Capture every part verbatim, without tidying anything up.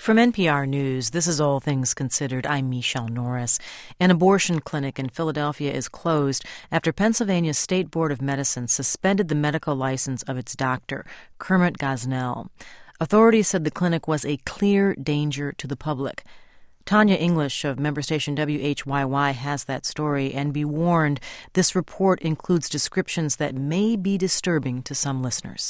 From N P R News, this is All Things Considered. I'm Michelle Norris. An abortion clinic in Philadelphia is closed after Pennsylvania's State Board of Medicine suspended the medical license of its doctor, Kermit Gosnell. Authorities said the clinic was a clear danger to the public. Tanya English of member station W H Y Y has that story, and be warned, this report includes descriptions that may be disturbing to some listeners.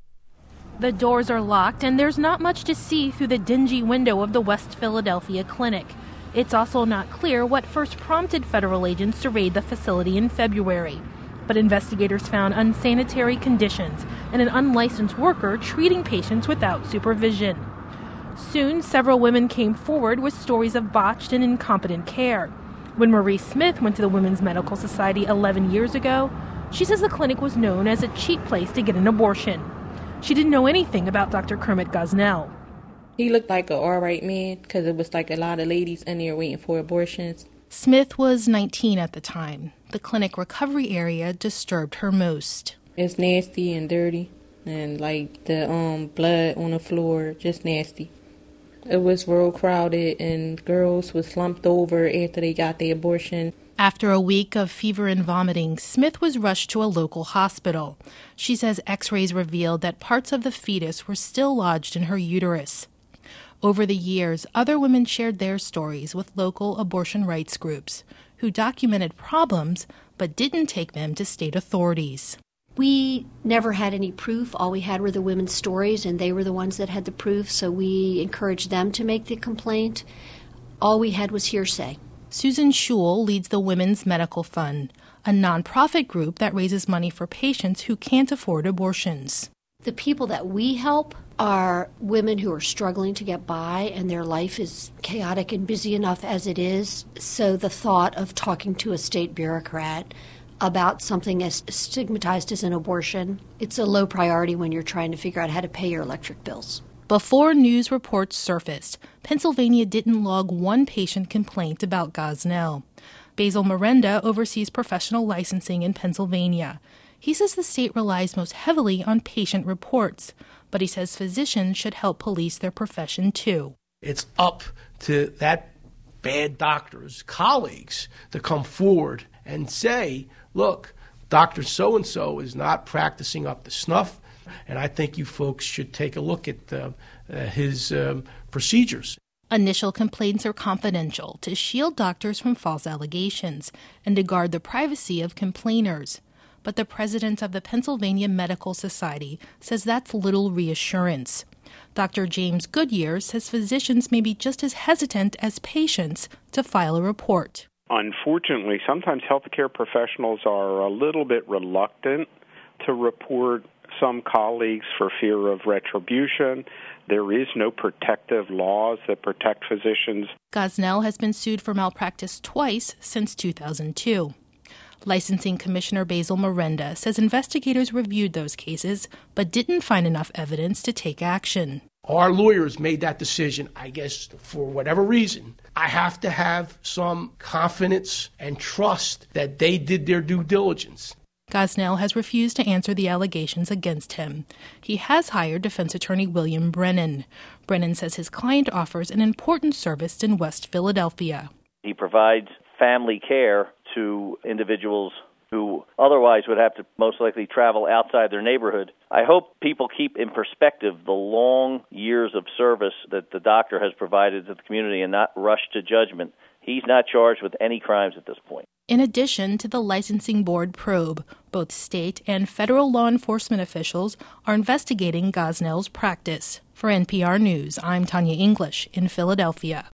The doors are locked, and there's not much to see through the dingy window of the West Philadelphia clinic. It's also not clear what first prompted federal agents to raid the facility in February. But investigators found unsanitary conditions and an unlicensed worker treating patients without supervision. Soon, several women came forward with stories of botched and incompetent care. When Marie Smith went to the Women's Medical Society eleven years ago, she says the clinic was known as a cheap place to get an abortion. She didn't know anything about Doctor Kermit Gosnell. He looked like an all right man because it was like a lot of ladies in there waiting for abortions. Smith was nineteen at the time. The clinic recovery area disturbed her most. It's nasty and dirty, and like the um blood on the floor, just nasty. It was real crowded, and girls was slumped over after they got their abortion. After a week of fever and vomiting, Smith was rushed to a local hospital. She says x-rays revealed that parts of the fetus were still lodged in her uterus. Over the years, other women shared their stories with local abortion rights groups, who documented problems but didn't take them to state authorities. We never had any proof. All we had were the women's stories, and they were the ones that had the proof, so we encouraged them to make the complaint. All we had was hearsay. Susan Schul leads the Women's Medical Fund, a nonprofit group that raises money for patients who can't afford abortions. The people that we help are women who are struggling to get by, and their life is chaotic and busy enough as it is. So the thought of talking to a state bureaucrat about something as stigmatized as an abortion, it's a low priority when you're trying to figure out how to pay your electric bills. Before news reports surfaced, Pennsylvania didn't log one patient complaint about Gosnell. Basil Miranda oversees professional licensing in Pennsylvania. He says the state relies most heavily on patient reports, but he says physicians should help police their profession too. It's up to that bad doctor's colleagues to come forward and say, look, Doctor So-and-so is not practicing up to snuff, and I think you folks should take a look at uh, uh, his um, procedures. Initial complaints are confidential to shield doctors from false allegations and to guard the privacy of complainers. But the president of the Pennsylvania Medical Society says that's little reassurance. Doctor James Goodyear says physicians may be just as hesitant as patients to file a report. Unfortunately, sometimes healthcare professionals are a little bit reluctant to report some colleagues for fear of retribution. There is no protective laws that protect physicians. Gosnell has been sued for malpractice twice since two thousand two. Licensing Commissioner Basil Miranda says investigators reviewed those cases but didn't find enough evidence to take action. Our lawyers made that decision, I guess, for whatever reason. I have to have some confidence and trust that they did their due diligence. Gosnell has refused to answer the allegations against him. He has hired defense attorney William Brennan. Brennan says his client offers an important service in West Philadelphia. He provides family care to individuals who otherwise would have to most likely travel outside their neighborhood. I hope people keep in perspective the long years of service that the doctor has provided to the community and not rush to judgment. He's not charged with any crimes at this point. In addition to the licensing board probe, both state and federal law enforcement officials are investigating Gosnell's practice. For N P R News, I'm Tanya English in Philadelphia.